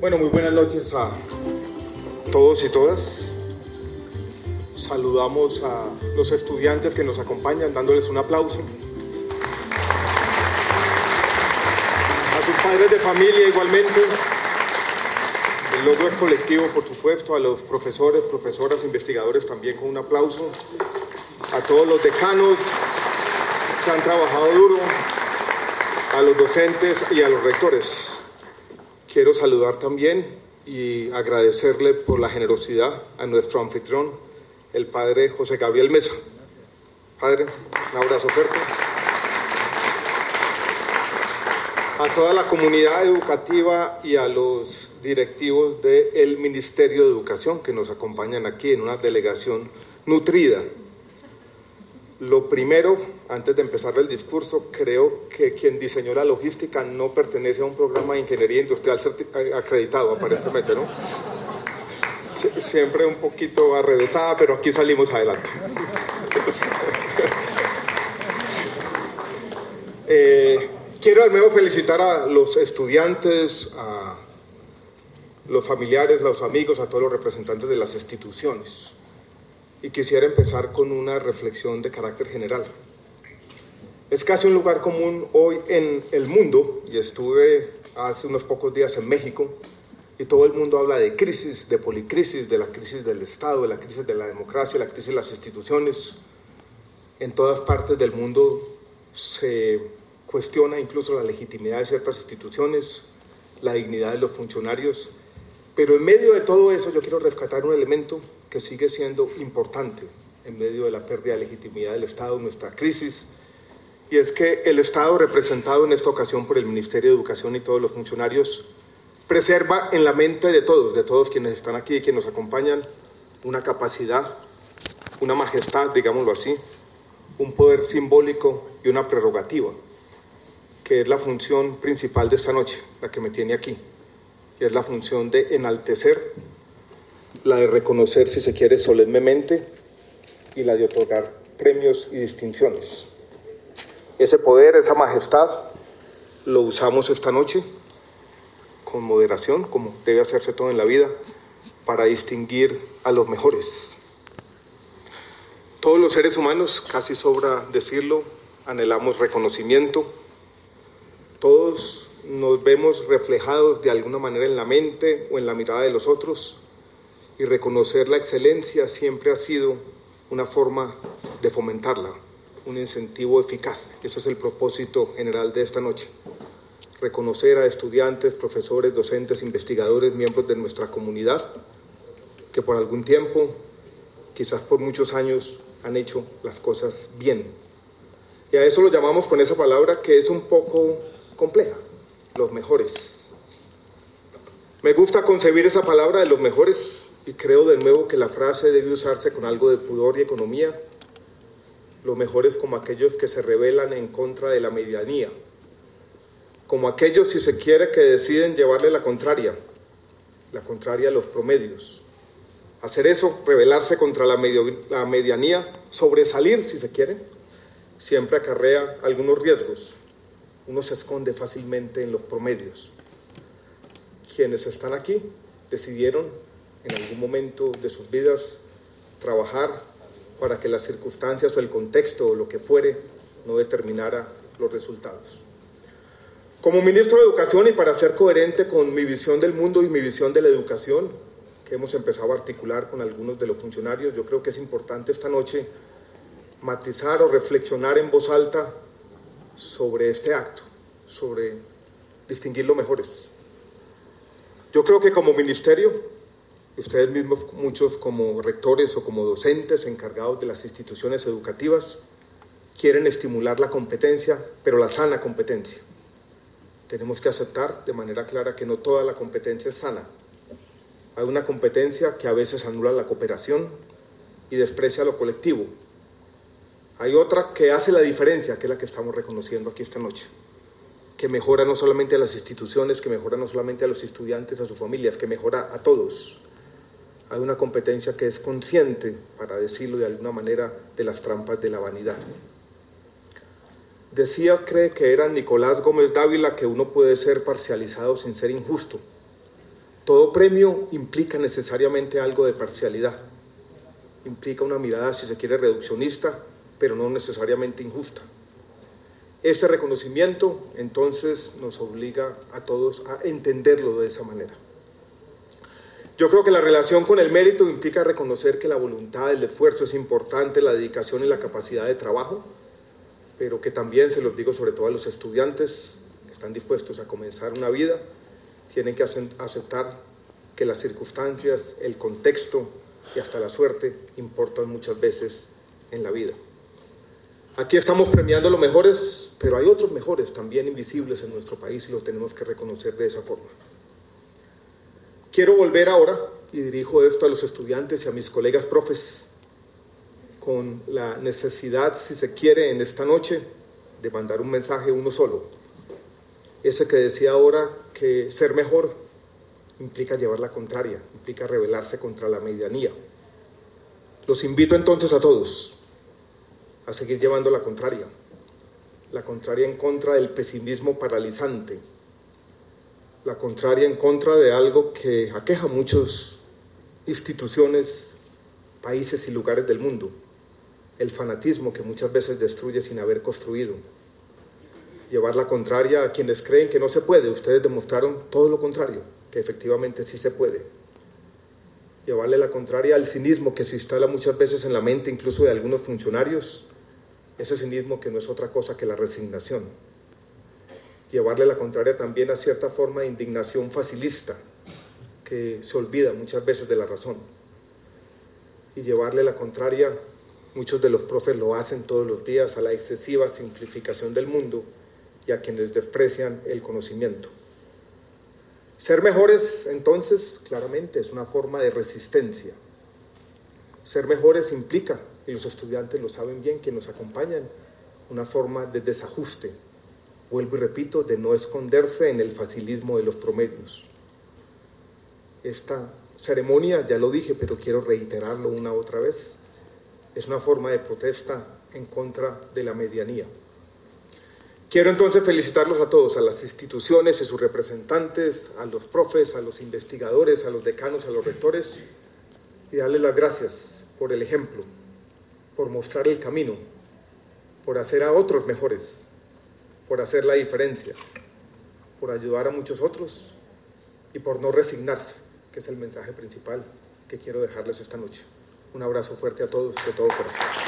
Bueno, muy buenas noches a todos y todas. Saludamos a los estudiantes que nos acompañan, dándoles un aplauso. A sus padres de familia igualmente. El logro es colectivo, por supuesto. A los profesores, profesoras, investigadores también con un aplauso. A todos los decanos que han trabajado duro. A los docentes y a los rectores. Quiero saludar también y agradecerle por la generosidad a nuestro anfitrión, el padre José Gabriel Mesa. Padre, un abrazo fuerte. A toda la comunidad educativa y a los directivos del Ministerio de Educación que nos acompañan aquí en una delegación nutrida. Lo primero, antes de empezar el discurso, creo que quien diseñó la logística no pertenece a un programa de ingeniería industrial acreditado, aparentemente, ¿no? Siempre un poquito arrevesada, pero aquí salimos adelante. Quiero de nuevo felicitar a los estudiantes, a los familiares, a los amigos, a todos los representantes de las instituciones. Y quisiera empezar con una reflexión de carácter general. Es casi un lugar común hoy en el mundo, y estuve hace unos pocos días en México, y todo el mundo habla de crisis, de policrisis, de la crisis del Estado, de la crisis de la democracia, de la crisis de las instituciones. En todas partes del mundo se cuestiona incluso la legitimidad de ciertas instituciones, la dignidad de los funcionarios, pero en medio de todo eso yo quiero rescatar un elemento que sigue siendo importante en medio de la pérdida de legitimidad del Estado, nuestra crisis, y es que el Estado, representado en esta ocasión por el Ministerio de Educación y todos los funcionarios, preserva en la mente de todos quienes están aquí y quienes nos acompañan, una capacidad, una majestad, digámoslo así, un poder simbólico y una prerrogativa, que es la función principal de esta noche, la que me tiene aquí, y es la función de enaltecer, la de reconocer, si se quiere, solemnemente, y la de otorgar premios y distinciones. Ese poder, esa majestad, lo usamos esta noche con moderación, como debe hacerse todo en la vida, para distinguir a los mejores. Todos los seres humanos, casi sobra decirlo, anhelamos reconocimiento. Todos nos vemos reflejados de alguna manera en la mente o en la mirada de los otros, y reconocer la excelencia siempre ha sido una forma de fomentarla, un incentivo eficaz. Ese es el propósito general de esta noche. Reconocer a estudiantes, profesores, docentes, investigadores, miembros de nuestra comunidad, que por algún tiempo, quizás por muchos años, han hecho las cosas bien. Y a eso lo llamamos con esa palabra que es un poco compleja, los mejores. Me gusta concebir esa palabra de los mejores y creo de nuevo que la frase debe usarse con algo de pudor y economía. Los mejores como aquellos que se rebelan en contra de la medianía, como aquellos, si se quiere, que deciden llevarle la contraria a los promedios. Hacer eso, rebelarse contra la medianía, sobresalir, si se quiere, siempre acarrea algunos riesgos. Uno se esconde fácilmente en los promedios. Quienes están aquí decidieron en algún momento de sus vidas trabajar para que las circunstancias o el contexto o lo que fuere no determinara los resultados. Como ministro de Educación y para ser coherente con mi visión del mundo y mi visión de la educación, que hemos empezado a articular con algunos de los funcionarios, yo creo que es importante esta noche matizar o reflexionar en voz alta sobre este acto, sobre distinguir los mejores. Yo creo que como ministerio, ustedes mismos, muchos como rectores o como docentes encargados de las instituciones educativas, quieren estimular la competencia, pero la sana competencia. Tenemos que aceptar de manera clara que no toda la competencia es sana. Hay una competencia que a veces anula la cooperación y desprecia lo colectivo. Hay otra que hace la diferencia, que es la que estamos reconociendo aquí esta noche, que mejora no solamente a las instituciones, que mejora no solamente a los estudiantes, a sus familias, que mejora a todos. Hay una competencia que es consciente, para decirlo de alguna manera, de las trampas de la vanidad. Decía, cree que era Nicolás Gómez Dávila, que uno puede ser parcializado sin ser injusto. Todo premio implica necesariamente algo de parcialidad, implica una mirada, si se quiere, reduccionista, pero no necesariamente injusta. Este reconocimiento, entonces, nos obliga a todos a entenderlo de esa manera. Yo creo que la relación con el mérito implica reconocer que la voluntad, el esfuerzo es importante, la dedicación y la capacidad de trabajo, pero que también, se los digo sobre todo a los estudiantes que están dispuestos a comenzar una vida, tienen que aceptar que las circunstancias, el contexto y hasta la suerte importan muchas veces en la vida. Aquí estamos premiando los mejores, pero hay otros mejores también invisibles en nuestro país y los tenemos que reconocer de esa forma. Quiero volver ahora, y dirijo esto a los estudiantes y a mis colegas profes, con la necesidad, si se quiere, en esta noche, de mandar un mensaje uno solo. Ese que decía ahora que ser mejor implica llevar la contraria, implica rebelarse contra la medianía. Los invito entonces a todos a seguir llevando la contraria en contra del pesimismo paralizante, la contraria en contra de algo que aqueja a muchas instituciones, países y lugares del mundo, el fanatismo que muchas veces destruye sin haber construido. Llevar la contraria a quienes creen que no se puede. Ustedes demostraron todo lo contrario, que efectivamente sí se puede. Llevarle la contraria al cinismo que se instala muchas veces en la mente, incluso de algunos funcionarios, ese cinismo que no es otra cosa que la resignación. Llevarle la contraria también a cierta forma de indignación facilista, que se olvida muchas veces de la razón. Y llevarle la contraria, muchos de los profes lo hacen todos los días, a la excesiva simplificación del mundo y a quienes desprecian el conocimiento. Ser mejores, entonces, claramente es una forma de resistencia. Ser mejores implica, y los estudiantes lo saben bien, que nos acompañan, una forma de desajuste, vuelvo y repito, de no esconderse en el facilismo de los promedios. Esta ceremonia, ya lo dije, pero quiero reiterarlo una otra vez, es una forma de protesta en contra de la medianía. Quiero entonces felicitarlos a todos, a las instituciones y sus representantes, a los profes, a los investigadores, a los decanos, a los rectores, y darles las gracias por el ejemplo, por mostrar el camino, por hacer a otros mejores, por hacer la diferencia, por ayudar a muchos otros y por no resignarse, que es el mensaje principal que quiero dejarles esta noche. Un abrazo fuerte a todos, de todo corazón.